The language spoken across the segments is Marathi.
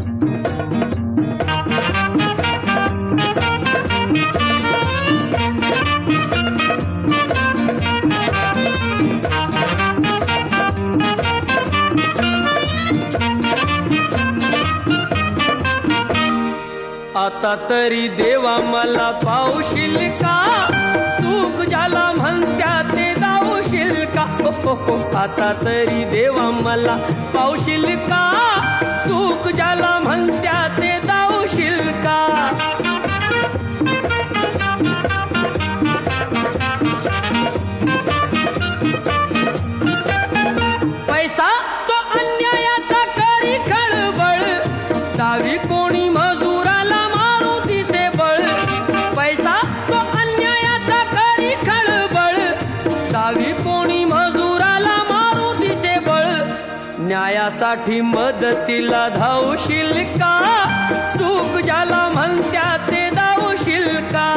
आता तरी देवा मला पावशील का, सुख ज्याला म्हणत्या ते जाऊशील का. आता तरी देवा मला पावशील का, सुख ज्याला म्हणत्या ते जाऊशील का. पैसा तो अन्यायाचा करी खळबळ, डावी कोणी मजुराला मारुतीचे बळ. पैसा तो अन्यायाचा करी खळबळ, डावी कोणी मजुराला मारुतीचे बळ. न्यायासाठी मदतीला धावशील का, सुख ज्याला म्हणत्या ते धावशील का.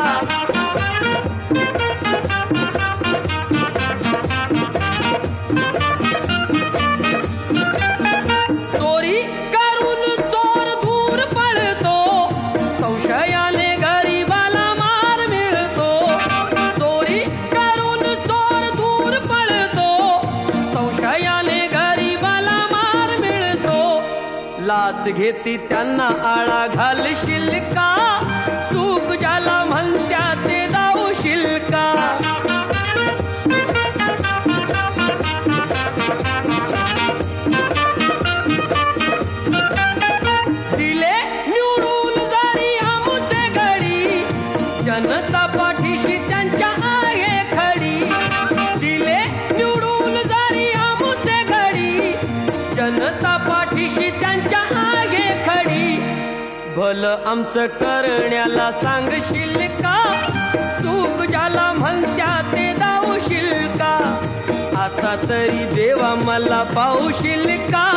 चोरी करून चोर दूर पळतो, संशयाने गरीबाला मार मिळतो. चोरी करून चोर दूर पळतो, संशयाने गरीबाला मार मिळतो. लाच घेती त्यांना आळा घालशील का, सुख ज्याला म्हणत्या ते जाऊशील का. दिले निवडून जरी आमचे घडी, जनता पाठीशी त्यांच्या आहे खडी. दिले निवडून जरी आमचे घडी, जनता पाठीशी त्यांच्या आहे खडी. भलं आमचं करण्याला सांगशील का, सुख ज्याला म्हणत्या ते जाऊशील का. आता तरी देवा मला पावशील का,